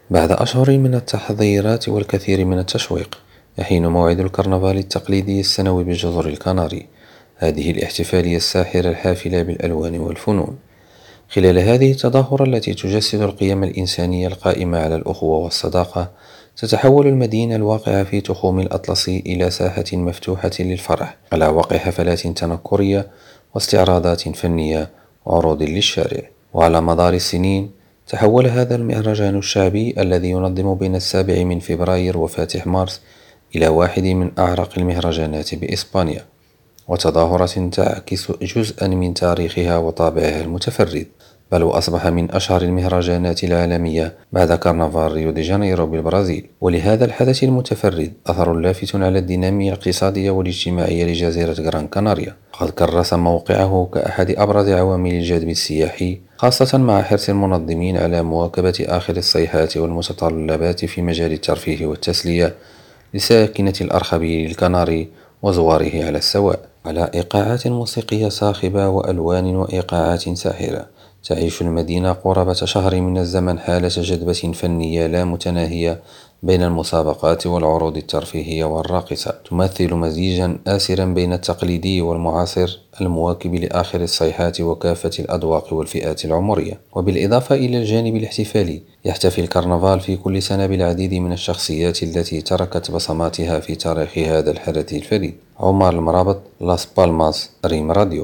بعد أشهر من التحضيرات والكثير من التشويق، يحين موعد الكرنفال التقليدي السنوي بجزر الكناري. هذه الاحتفالية الساحرة الحافلة بالألوان والفنون. خلال هذه التظاهرة التي تجسد القيم الإنسانية القائمة على الأخوة والصداقة، تتحول المدينة الواقعة في تخوم الأطلسي إلى ساحة مفتوحة للفرح، على وقع حفلات تنكرية واستعراضات فنية وعروض للشارع. وعلى مدار السنين، تحول هذا المهرجان الشعبي الذي ينظم بين 7 من فبراير وفاتح مارس إلى واحد من أعرق المهرجانات بإسبانيا، وتظاهرة تعكس جزءا من تاريخها وطابعها المتفرد. بل وأصبح من أشهر المهرجانات العالمية بعد كرنفال ريو دي جانيرو بالبرازيل. ولهذا الحدث المتفرد أثر لافت على الدينامية الاقتصادية والاجتماعية لجزيرة غران كاناريا، قد كرس موقعه كأحد أبرز عوامل الجذب السياحي، خاصة مع حرص المنظمين على مواكبة آخر الصيحات والمتطلبات في مجال الترفيه والتسلية لساكنة الأرخبيل الكناري وزواره على السواء. على إيقاعات موسيقية صاخبة وألوان وإيقاعات ساحرة، تعيش المدينة قرابة شهر من الزمن حالة جذبة فنية لا متناهية بين المسابقات والعروض الترفيهية والراقصة، تمثل مزيجا آسرا بين التقليدي والمعاصر المواكب لآخر الصيحات وكافة الأذواق والفئات العمرية. وبالإضافة إلى الجانب الاحتفالي، يحتفي الكرنفال في كل سنة بالعديد من الشخصيات التي تركت بصماتها في تاريخ هذا الحدث الفريد. عمر المرابط، لاس بالماس، ريم راديو.